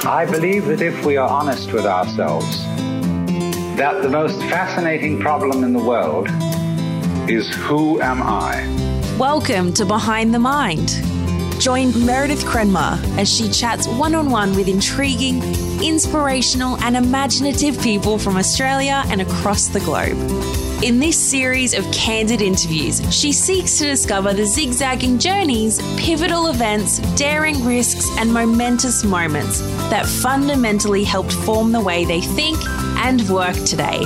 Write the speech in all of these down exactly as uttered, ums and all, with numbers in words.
I believe that if we are honest with ourselves, that the most fascinating problem in the world is who am I? Welcome to Behind the Mind. Join Meredith Crenma as she chats one-on-one with intriguing, inspirational and imaginative people from Australia and across the globe. In this series of candid interviews, she seeks to discover the zigzagging journeys, pivotal events, daring risks and momentous moments that fundamentally helped form the way they think and work today.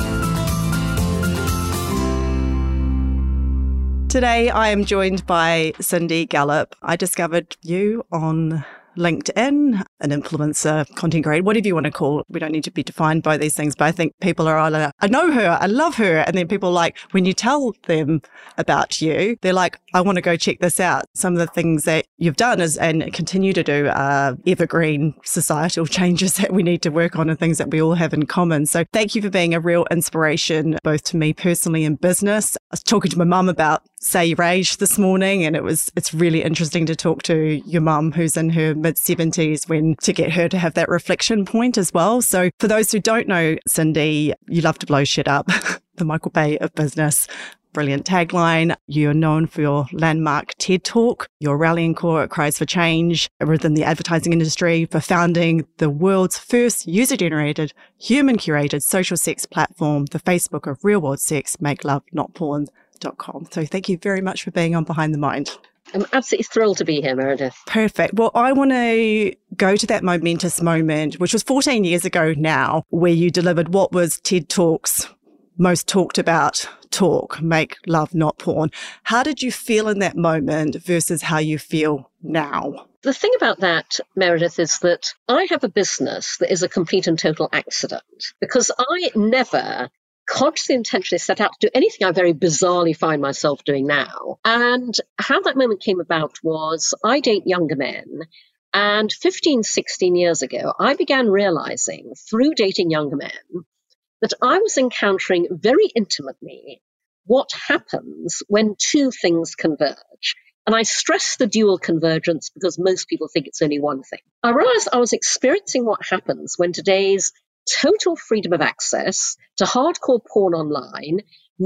Today, I am joined by Cindy Gallop. I discovered you on LinkedIn, an influencer, content creator, whatever you want to call it. We don't need to be defined by these things, but I think people are either, I know her, I love her. And then people like, when you tell them about you, they're like, I want to go check this out. Some of the things that you've done is and continue to do are evergreen societal changes that we need to work on and things that we all have in common. So thank you for being a real inspiration, both to me personally and business. I was talking to my mum about Say Your Age this morning, and it was it's really interesting to talk to your mum who's in her mid seventies when to get her to have that reflection point as well. So for those who don't know Cindy, you love to blow shit up, the Michael Bay of business. Brilliant tagline. You're known for your landmark TED Talk, your rallying call at Cries for Change within the advertising industry, for founding the world's first user-generated, human-curated social sex platform, the Facebook of real-world sex, make love, not porn dot com. So thank you very much for being on Behind the Mind. I'm absolutely thrilled to be here, Meredith. Perfect. Well, I want to go to that momentous moment, which was fourteen years ago now, where you delivered what was TED Talk's most talked about talk, Make Love, Not Porn. How did you feel in that moment versus how you feel now? The thing about that, Meredith, is that I have a business that is a complete and total accident because I never consciously, intentionally set out to do anything I very bizarrely find myself doing now. And how that moment came about was I date younger men. And fifteen, sixteen years ago, I began realizing through dating younger men that I was encountering very intimately what happens when two things converge. And I stress the dual convergence because most people think it's only one thing. I realized I was experiencing what happens when today's total freedom of access to hardcore porn online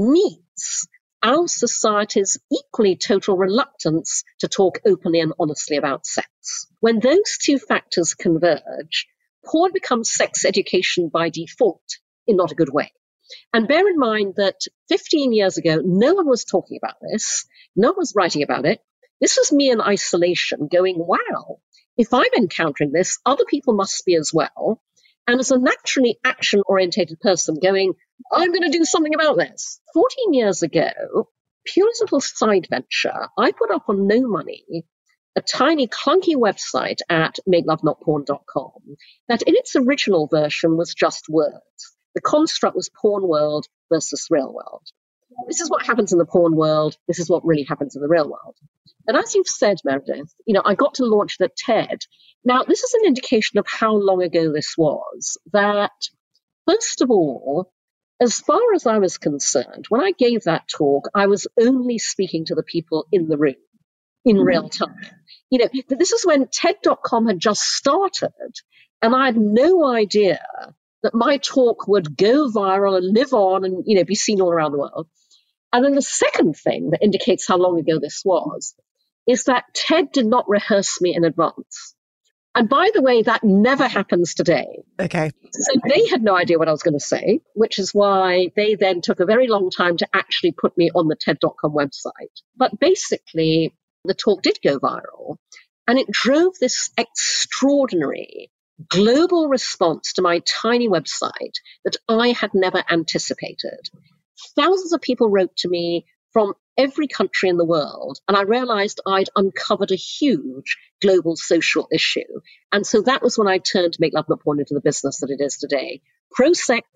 meets our society's equally total reluctance to talk openly and honestly about sex. When those two factors converge, porn becomes sex education by default in not a good way. And bear in mind that fifteen years ago, no one was talking about this. No one was writing about it. This was me in isolation going, wow, if I'm encountering this, other people must be as well. And as a naturally action-orientated person going, I'm going to do something about this. fourteen years ago, pure little side venture, I put up on no money a tiny clunky website at make love not porn dot com that in its original version was just words. The construct was porn world versus real world. This is what happens in the porn world. This is what really happens in the real world. And as you've said, Meredith, you know, I got to launch the TED. Now, this is an indication of how long ago this was, that, first of all, as far as I was concerned, when I gave that talk, I was only speaking to the people in the room in real time. You know, this is when TED dot com had just started, and I had no idea that my talk would go viral and live on and, you know, be seen all around the world. And then the second thing that indicates how long ago this was is that TED did not rehearse me in advance. And by the way, that never happens today. Okay. So they had no idea what I was going to say, which is why they then took a very long time to actually put me on the TED dot com website. But basically, the talk did go viral, and it drove this extraordinary global response to my tiny website that I had never anticipated. Thousands of people wrote to me from every country in the world, and I realized I'd uncovered a huge global social issue. And so that was when I turned to Make Love Not Porn into the business that it is today. Pro-sex,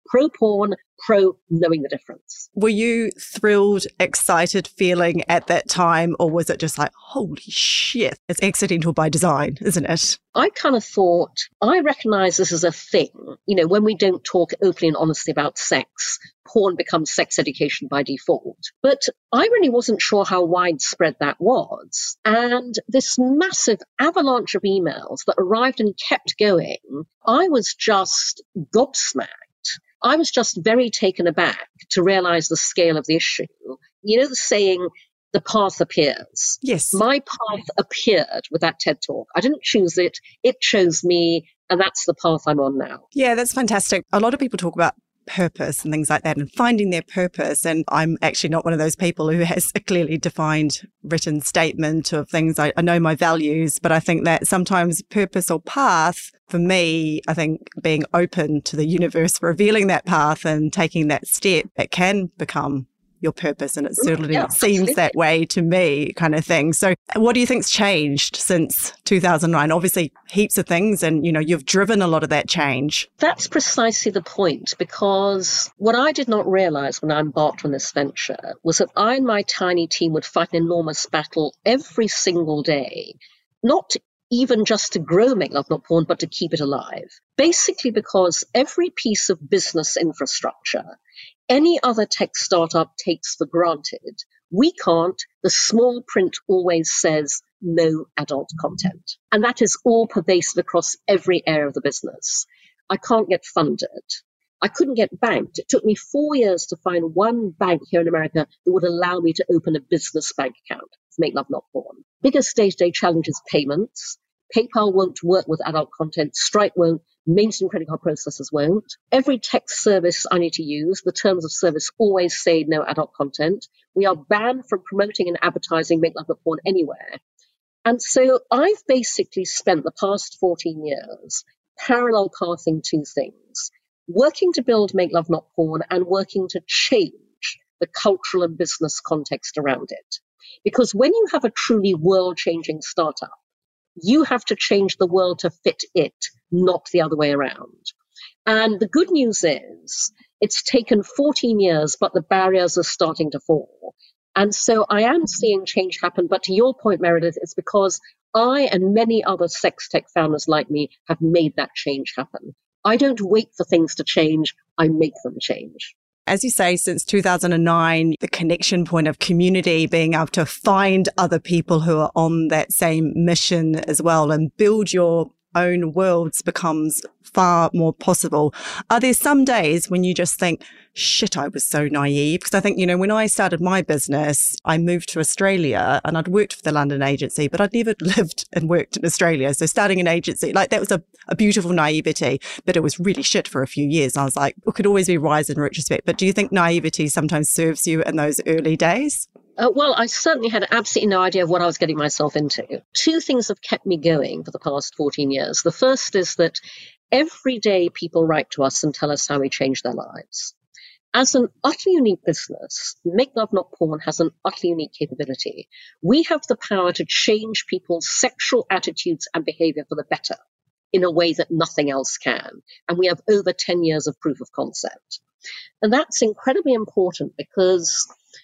pro porn, pro knowing the difference. Were you thrilled, excited feeling at that time, or was it just like, holy shit, it's accidental by design, isn't it? I kind of thought, I recognize this as a thing. You know, when we don't talk openly and honestly about sex, porn becomes sex education by default. But I really wasn't sure how widespread that was. And this massive avalanche of emails that arrived and kept going, I was just gobsmacked. I was just very taken aback to realize the scale of the issue. You know the saying, the path appears. Yes. My path appeared with that TED Talk. I didn't choose it. It chose me. And that's the path I'm on now. Yeah, that's fantastic. A lot of people talk about purpose and things like that and finding their purpose. And I'm actually not one of those people who has a clearly defined written statement of things. I, I know my values, but I think that sometimes purpose or path, for me, I think being open to the universe revealing that path and taking that step, it can become your purpose. And it certainly yeah, seems that way to me, kind of thing. So what do you think's changed since two thousand nine? Obviously, heaps of things. And, you know, you've driven a lot of that change. That's precisely the point, because what I did not realize when I embarked on this venture was that I and my tiny team would fight an enormous battle every single day, not even just to grow Make Love Not Porn, but to keep it alive. Basically because every piece of business infrastructure any other tech startup takes for granted, we can't. The small print always says no adult content. And that is all pervasive across every area of the business. I can't get funded. I couldn't get banked. It took me four years to find one bank here in America that would allow me to open a business bank account for Make Love Not Porn. Biggest day-to-day challenge is payments. PayPal won't work with adult content. Stripe won't. Mainstream credit card processors won't. Every tech service I need to use, the terms of service always say no adult content. We are banned from promoting and advertising Make Love Not Porn anywhere. And so I've basically spent the past fourteen years parallel pathing two things, working to build Make Love Not Porn and working to change the cultural and business context around it. Because when you have a truly world-changing startup, you have to change the world to fit it, not the other way around. And the good news is it's taken fourteen years, but the barriers are starting to fall. And so I am seeing change happen. But to your point, Meredith, it's because I and many other sex tech founders like me have made that change happen. I don't wait for things to change. I make them change. As you say, since two thousand nine, the connection point of community, being able to find other people who are on that same mission as well and build your own worlds becomes far more possible. Are there some days when you just think, shit, I was so naive? Because I think, you know, when I started my business, I moved to Australia and I'd worked for the London agency, but I'd never lived and worked in Australia. So starting an agency, like that was a, a beautiful naivety, but it was really shit for a few years. I was like, it could always be wise in retrospect. But do you think naivety sometimes serves you in those early days? Uh, well, I certainly had absolutely no idea of what I was getting myself into. Two things have kept me going for the past fourteen years. The first is that every day people write to us and tell us how we changed their lives. As an utterly unique business, Make Love Not Porn has an utterly unique capability. We have the power to change people's sexual attitudes and behavior for the better in a way that nothing else can. And we have over ten years of proof of concept. And that's incredibly important because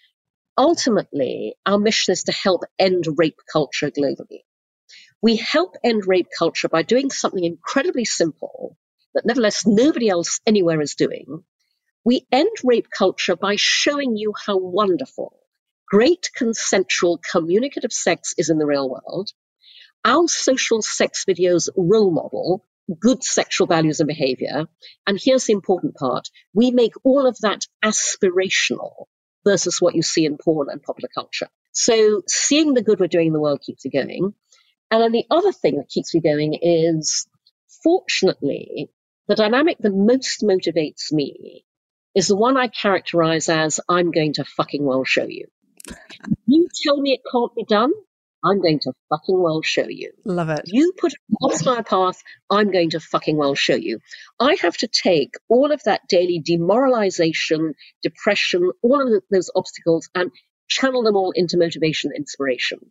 ultimately, our mission is to help end rape culture globally. We help end rape culture by doing something incredibly simple that nevertheless nobody else anywhere is doing. We end rape culture by showing you how wonderful great consensual communicative sex is in the real world. Our social sex videos role model good sexual values and behavior. And here's the important part. We make all of that aspirational versus what you see in porn and popular culture. So seeing the good we're doing in the world keeps you going. And then the other thing that keeps me going is, fortunately, the dynamic that most motivates me is the one I characterize as, I'm going to fucking well show you. You tell me it can't be done, I'm going to fucking well show you. Love it. You put across my path, I'm going to fucking well show you. I have to take all of that daily demoralization, depression, all of those obstacles, and channel them all into motivation and inspiration.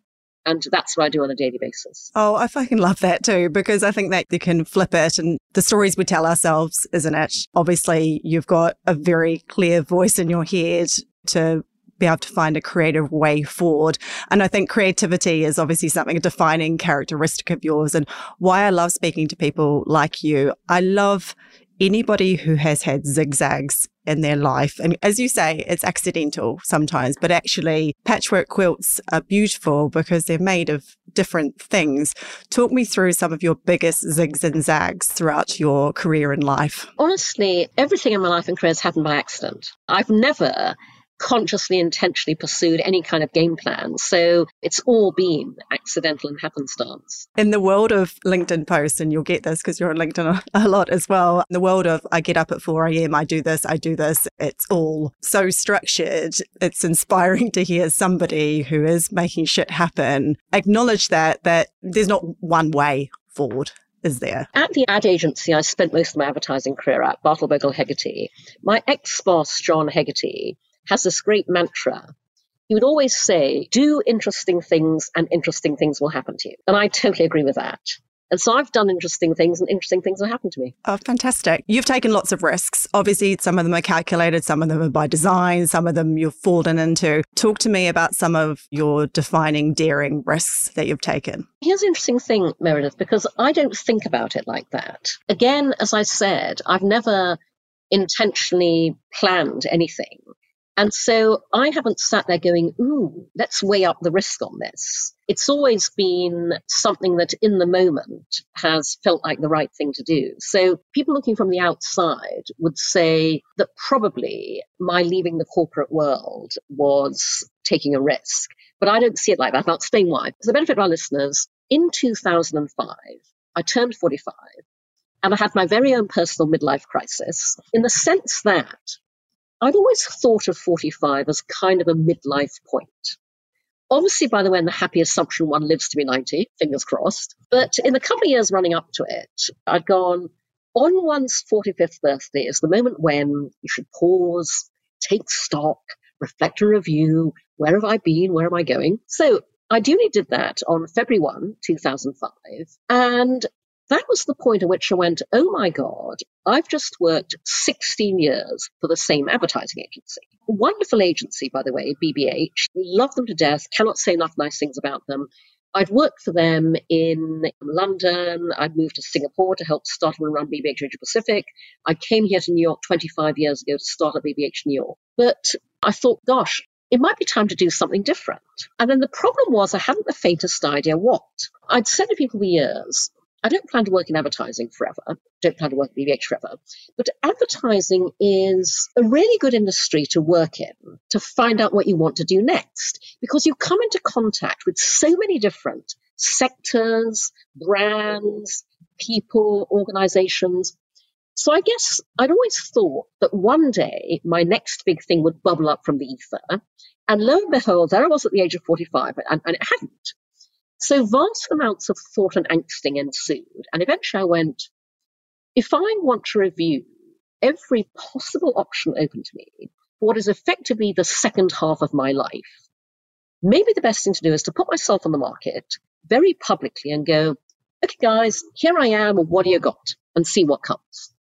And that's what I do on a daily basis. Oh, I fucking love that too, because I think that you can flip it and the stories we tell ourselves, isn't it? Obviously, you've got a very clear voice in your head to be able to find a creative way forward. And I think creativity is obviously something, a defining characteristic of yours. And why I love speaking to people like you, I love anybody who has had zigzags in their life. And as you say, it's accidental sometimes, but actually patchwork quilts are beautiful because they're made of different things. Talk me through some of your biggest zigs and zags throughout your career and life. Honestly, everything in my life and career has happened by accident. I've never consciously, intentionally pursued any kind of game plan. So it's all been accidental and happenstance. In the world of LinkedIn posts, and you'll get this because you're on LinkedIn a lot as well, in the world of I get up at four a.m., I do this, I do this, it's all so structured. It's inspiring to hear somebody who is making shit happen acknowledge that, that there's not one way forward. Is there? At the ad agency I spent most of my advertising career at, Bartle Bogle Hegarty, my ex-boss, John Hegarty, has this great mantra. He would always say, do interesting things and interesting things will happen to you. And I totally agree with that. And so I've done interesting things and interesting things have happened to me. Oh, fantastic. You've taken lots of risks. Obviously, some of them are calculated, some of them are by design, some of them you've fallen into. Talk to me about some of your defining, daring risks that you've taken. Here's an interesting thing, Meredith, because I don't think about it like that. Again, as I said, I've never intentionally planned anything. And so I haven't sat there going, ooh, let's weigh up the risk on this. It's always been something that in the moment has felt like the right thing to do. So people looking from the outside would say that probably my leaving the corporate world was taking a risk. But I don't see it like that. I'll explain why. For the benefit of our listeners, in two thousand five, I turned forty-five and I had my very own personal midlife crisis in the sense that I'd always thought of forty-five as kind of a midlife point. Obviously, by the way, in the happy assumption one lives to be ninety, fingers crossed. But in the couple of years running up to it, I'd gone, on one's forty-fifth birthday is the moment when you should pause, take stock, reflect and review. Where have I been? Where am I going? So I duly did that on February first, two thousand five. And that was the point at which I went, oh my God, I've just worked sixteen years for the same advertising agency. Wonderful agency, by the way, B B H. Love them to death. Cannot say enough nice things about them. I'd worked for them in London. I'd moved to Singapore to help start and run B B H Asia Pacific. I came here to New York twenty-five years ago to start at B B H New York. But I thought, gosh, it might be time to do something different. And then the problem was I hadn't the faintest idea what. I'd said to people for years, I don't plan to work in advertising forever. Don't plan to work at B B H forever. But advertising is a really good industry to work in to find out what you want to do next, because you come into contact with so many different sectors, brands, people, organizations. So I guess I'd always thought that one day my next big thing would bubble up from the ether. And lo and behold, there I was at the age of forty-five, and, and it hadn't. So vast amounts of thought and angsting ensued. And eventually I went, if I want to review every possible option open to me for what is effectively the second half of my life, maybe the best thing to do is to put myself on the market very publicly and go, okay, guys, here I am. What do you got? And see what comes.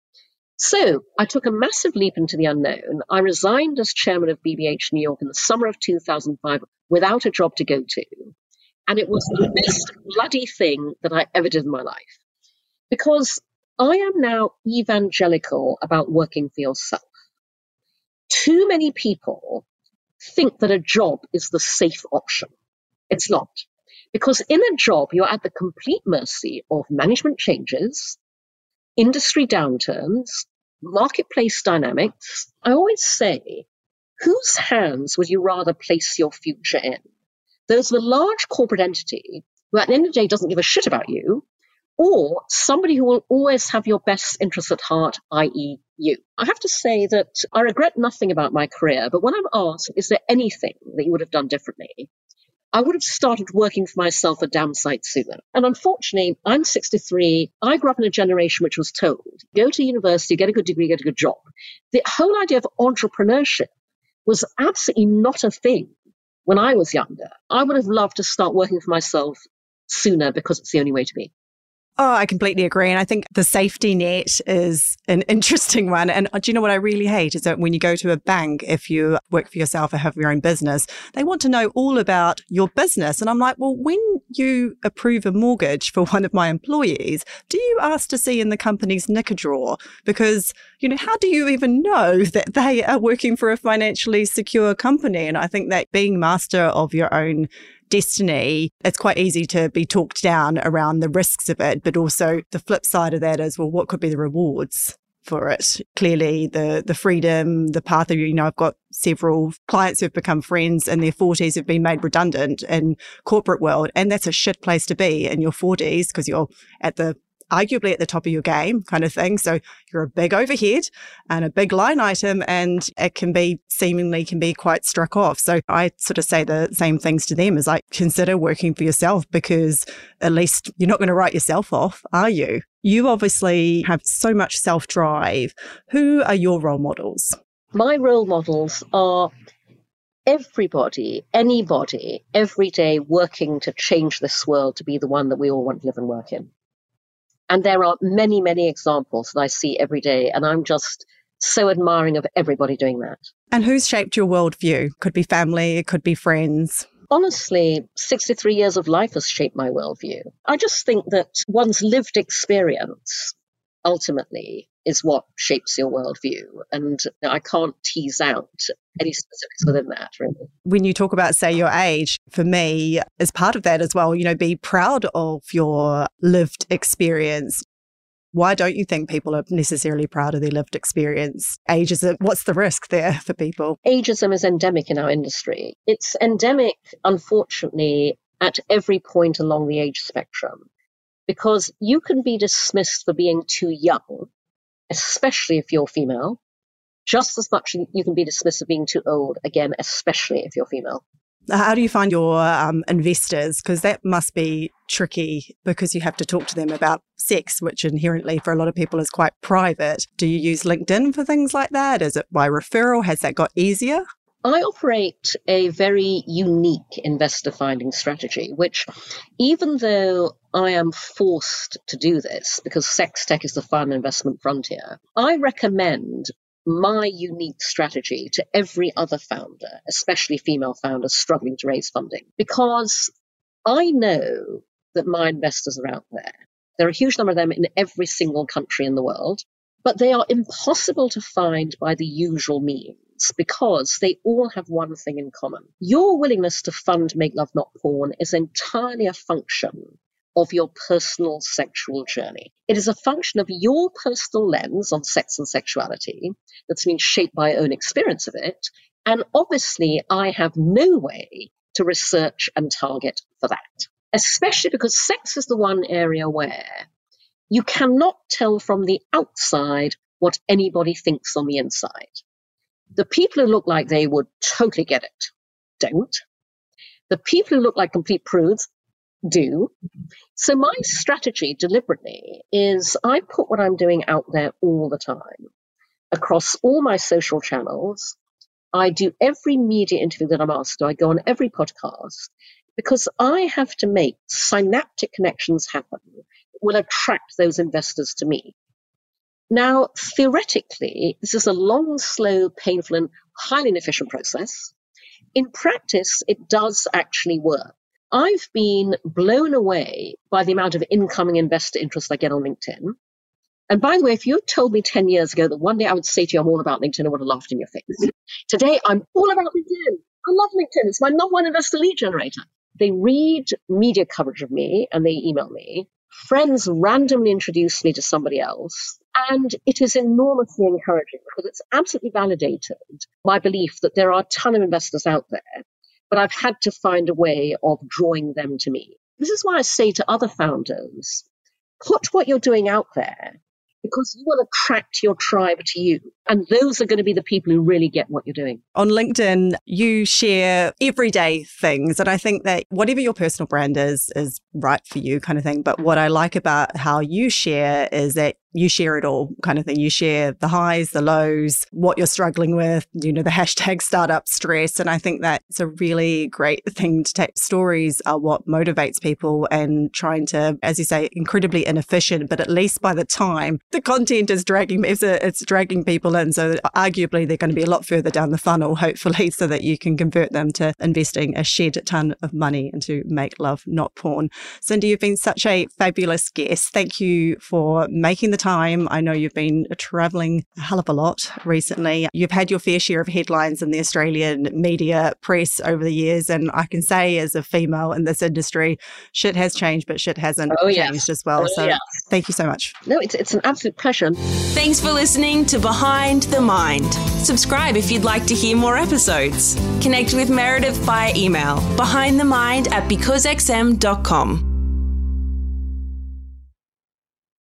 So I took a massive leap into the unknown. I resigned as chairman of B B H New York in the summer of two thousand five without a job to go to. And it was the best bloody thing that I ever did in my life. Because I am now evangelical about working for yourself. Too many people think that a job is the safe option. It's not. Because in a job, you're at the complete mercy of management changes, industry downturns, marketplace dynamics. I always say, whose hands would you rather place your future in? Those of a large corporate entity who at the end of the day doesn't give a shit about you, or somebody who will always have your best interests at heart, that is you. I have to say that I regret nothing about my career, but when I'm asked, is there anything that you would have done differently? I would have started working for myself a damn sight sooner. And unfortunately, I'm sixty-three. I grew up in a generation which was told, go to university, get a good degree, get a good job. The whole idea of entrepreneurship was absolutely not a thing when I was younger, I would have loved to start working for myself sooner because it's the only way to be. Oh, I completely agree. And I think the safety net is an interesting one. And do you know what I really hate is that when you go to a bank, if you work for yourself or have your own business, they want to know all about your business. And I'm like, well, when you approve a mortgage for one of my employees, do you ask to see in the company's knicker drawer? Because, you know, how do you even know that they are working for a financially secure company? And I think that being master of your own destiny, it's quite easy to be talked down around the risks of it, but also the flip side of that is, well, what could be the rewards for it? Clearly, the the freedom, the path of, you know, I've got several clients who've become friends in their forties who've been made redundant in corporate world, and that's a shit place to be in your forties because you're at the arguably at the top of your game kind of thing. So you're a big overhead and a big line item, and it can be seemingly can be quite struck off. So I sort of say the same things to them as like, consider working for yourself, because at least you're not going to write yourself off, are you? You obviously have so much self-drive. Who are your role models? My role models are everybody, anybody, every day working to change this world to be the one that we all want to live and work in. And there are many, many examples that I see every day, and I'm just so admiring of everybody doing that. And who's shaped your worldview? Could be family, it could be friends. Honestly, sixty-three years of life has shaped my worldview. I just think that one's lived experience ultimately is what shapes your worldview. And I can't tease out any specifics within that, really. When you talk about, say, your age, for me, as part of that as well, you know, be proud of your lived experience. Why don't you think people are necessarily proud of their lived experience? Ageism, what's the risk there for people? Ageism is endemic in our industry. It's endemic, unfortunately, at every point along the age spectrum, because you can be dismissed for being too young, especially if you're female, just as much you can be dismissed for being too old, again, especially if you're female. How do you find your um, investors? Because that must be tricky, because you have to talk to them about sex, which inherently for a lot of people is quite private. Do you use LinkedIn for things like that? Is it by referral? Has that got easier? I operate a very unique investor finding strategy, which even though I am forced to do this because sex tech is the final investment frontier, I recommend my unique strategy to every other founder, especially female founders struggling to raise funding, because I know that my investors are out there. There are a huge number of them in every single country in the world, but they are impossible to find by the usual means, because they all have one thing in common. Your willingness to fund Make Love Not Porn is entirely a function of your personal sexual journey. It is a function of your personal lens on sex and sexuality that's been shaped by your own experience of it. And obviously, I have no way to research and target for that, especially because sex is the one area where you cannot tell from the outside what anybody thinks on the inside. The people who look like they would totally get it don't. The people who look like complete prudes do. So my strategy deliberately is I put what I'm doing out there all the time across all my social channels. I do every media interview that I'm asked to. I go on every podcast, because I have to make synaptic connections happen that will attract those investors to me. Now, theoretically, this is a long, slow, painful, and highly inefficient process. In practice, it does actually work. I've been blown away by the amount of incoming investor interest I get on LinkedIn. And by the way, if you had told me ten years ago that one day I would say to you, I'm all about LinkedIn, I would have laughed in your face. Today, I'm all about LinkedIn. I love LinkedIn. It's my number one investor lead generator. They read media coverage of me and they email me. Friends randomly introduce me to somebody else. And it is enormously encouraging, because it's absolutely validated my belief that there are a ton of investors out there, but I've had to find a way of drawing them to me. This is why I say to other founders, put what you're doing out there, because you will attract your tribe to you. And those are going to be the people who really get what you're doing. On LinkedIn, you share everyday things. And I think that whatever your personal brand is, is right for you kind of thing. But what I like about how you share is that you share it all kind of thing. You share the highs, the lows, what you're struggling with, you know, the hashtag startup stress. And I think that's a really great thing to take. Stories are what motivates people, and trying to, as you say, incredibly inefficient, but at least by the time the content is dragging, it's, a, it's dragging people in. So arguably they're going to be a lot further down the funnel, hopefully, so that you can convert them to investing a shed ton of money into Make Love, Not Porn. Cindy, you've been such a fabulous guest. Thank you for making the time. I know you've been traveling a hell of a lot recently. You've had your fair share of headlines in the Australian media press over the years. And I can say, as a female in this industry, shit has changed, but shit hasn't oh, changed yes. as well. Oh, so yes. Thank you so much. No, it's, it's an absolute pleasure. Thanks for listening to Behind the Mind. Subscribe if you'd like to hear more episodes. Connect with Meredith via email, behindthemind at because x m dot com.